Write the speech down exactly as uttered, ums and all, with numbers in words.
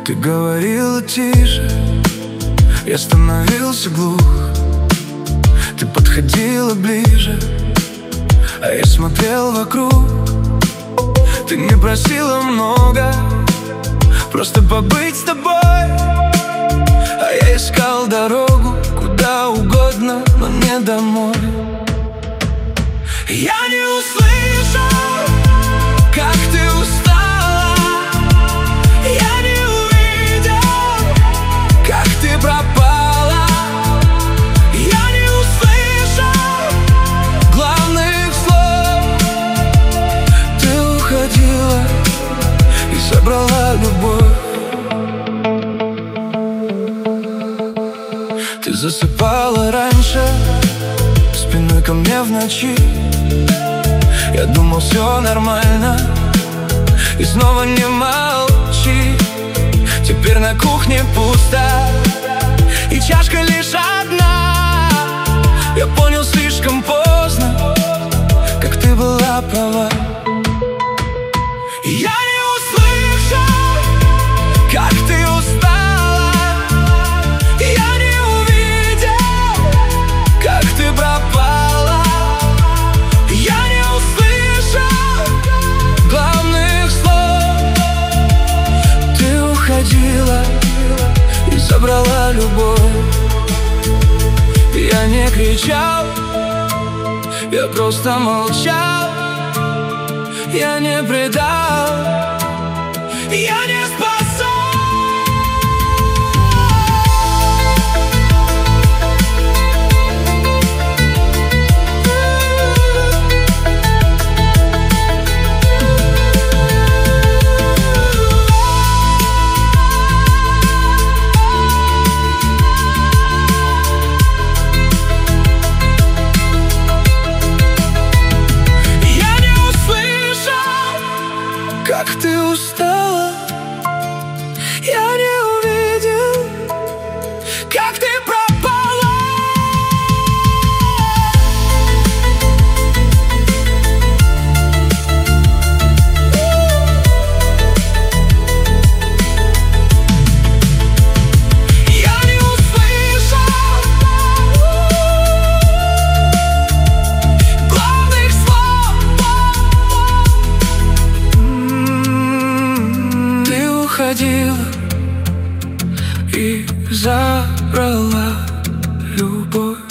Ты говорила тише, я становился глух. Ты подходила ближе, а я смотрел вокруг. Ты не просила много, просто побыть с тобой. А я искал дорогу куда угодно, но не домой. Я не услышал, как ты устала. Я не увидел, как ты пропала. Я не услышал главных слов. Ты уходила и забрала любовь. Ты засыпала раньше, спиной ко мне в ночи. Я думал, все нормально, и снова не молчи. Теперь на кухне пусто, и чашка лишь одна. Я понял слишком поздно, как ты была права. Я не услышал, как ты устала. Я не увидел, как ты пропала. Я не услышал главных слов. Ты уходила и забрала любовь. Я не кричал, я просто молчал. Я не предал, я не спасал. Как ты устала, я не увидел, как ты пропала. Я не услышал главных слов. Уходила и забрала любовь.